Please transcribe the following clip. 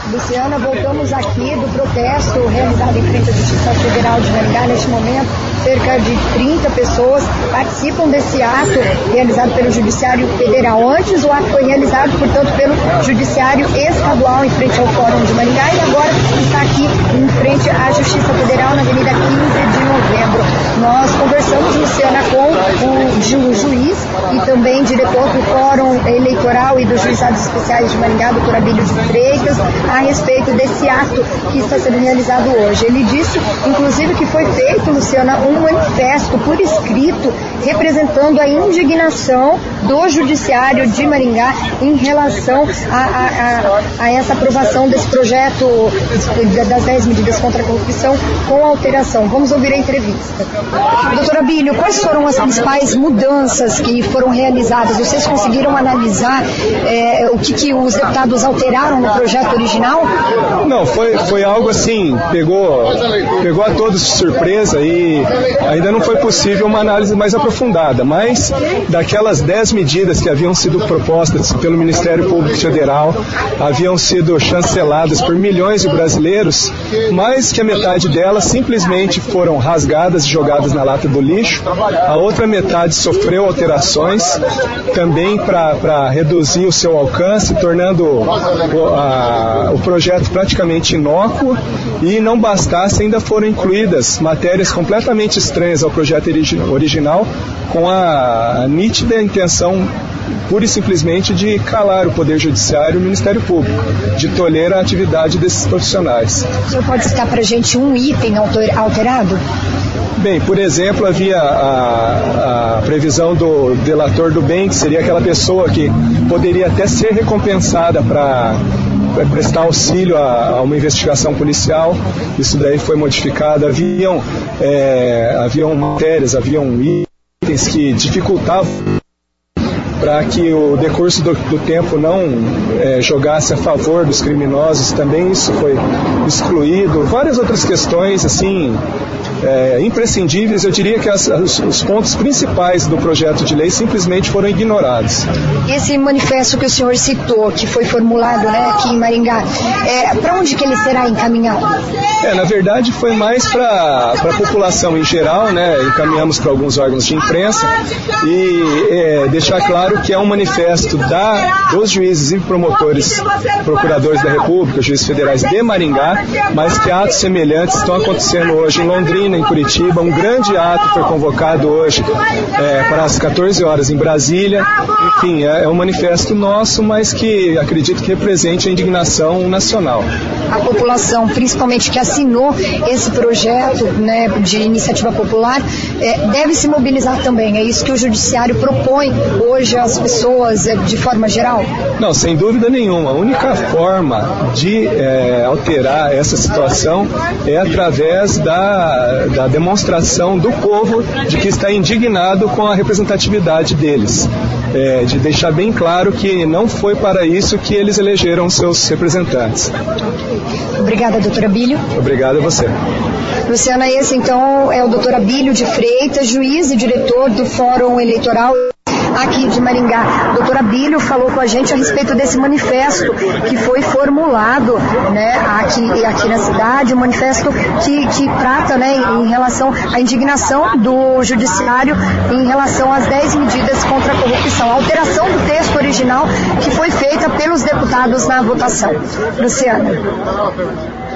Luciana, voltamos aqui do protesto realizado em frente à Justiça Federal de Maringá. Neste momento, cerca de 30 pessoas participam desse ato realizado pelo Judiciário Federal. Antes, o ato foi realizado, portanto, pelo Judiciário Estadual em frente ao Fórum de Maringá e agora está aqui em frente à Justiça Federal na Avenida 15 de Novembro. Nós conversamos, Luciana, com o juiz e também diretor do Fórum Eleitoral e dos Juizados Especiais de Maringá, doutor Abílio de Freitas, a respeito desse ato que está sendo realizado hoje. Ele disse, inclusive, que foi feito, Luciana, um manifesto por escrito representando a indignação do Judiciário de Maringá em relação a essa aprovação desse projeto das 10 medidas contra a corrupção com alteração. Vamos ouvir a entrevista. Doutor Abílio, quais foram as principais mudanças que foram realizadas? Vocês conseguiram analisar o que os deputados alteraram no projeto original? Não, foi algo assim, pegou a todos de surpresa e ainda não foi possível uma análise mais aprofundada, mas daquelas 10 medidas que haviam sido propostas pelo Ministério Público Federal, haviam sido chanceladas por milhões de brasileiros, mais que a metade delas simplesmente foram rasgadas e jogadas na lata do lixo. A outra metade sofreu alterações também para reduzir o seu alcance, tornando o projeto praticamente inócuo, e não bastasse, ainda foram incluídas matérias completamente estranhas ao projeto original, com a nítida intenção pura e simplesmente de calar o Poder Judiciário e o Ministério Público, de tolher a atividade desses profissionais. O senhor pode citar para a gente um item alterado? Bem, por exemplo, havia a previsão do delator do bem, que seria aquela pessoa que poderia até ser recompensada para prestar auxílio a uma investigação policial. Isso daí foi modificado. Haviam matérias, haviam itens que dificultavam para que o decurso do tempo não jogasse a favor dos criminosos. Também isso foi excluído. Várias outras questões, assim, imprescindíveis. Eu diria que os pontos principais do projeto de lei simplesmente foram ignorados. Esse manifesto que o senhor citou, que foi formulado, aqui em Maringá, para onde que ele será encaminhado? Na verdade foi mais para a população em geral, encaminhamos para alguns órgãos de imprensa e deixar claro que é um manifesto dos juízes e promotores, procuradores da República, juízes federais de Maringá, mas que atos semelhantes estão acontecendo hoje em Londrina, em Curitiba. Um grande ato foi convocado hoje para as 14 horas em Brasília. Enfim, é um manifesto nosso, mas que acredito que represente a indignação nacional. A população, principalmente que assinou esse projeto de iniciativa popular, deve se mobilizar também. É isso que o Judiciário propõe hoje às pessoas de forma geral? Não, sem dúvida nenhuma. A única forma de alterar essa situação é através da demonstração do povo de que está indignado com a representatividade deles. De deixar bem claro que não foi para isso que eles elegeram seus representantes. Obrigada, doutor Abílio. Obrigado a você. Luciana, esse então é o doutor Abílio de Freitas, juiz e diretor do Fórum Eleitoral aqui de Maringá. O doutor Abílio falou com a gente a respeito desse manifesto que foi formulado aqui na cidade, um manifesto que trata em relação à indignação do Judiciário em relação às 10 medidas contra a corrupção, a alteração do texto original que foi feita pelos deputados na votação. Luciana.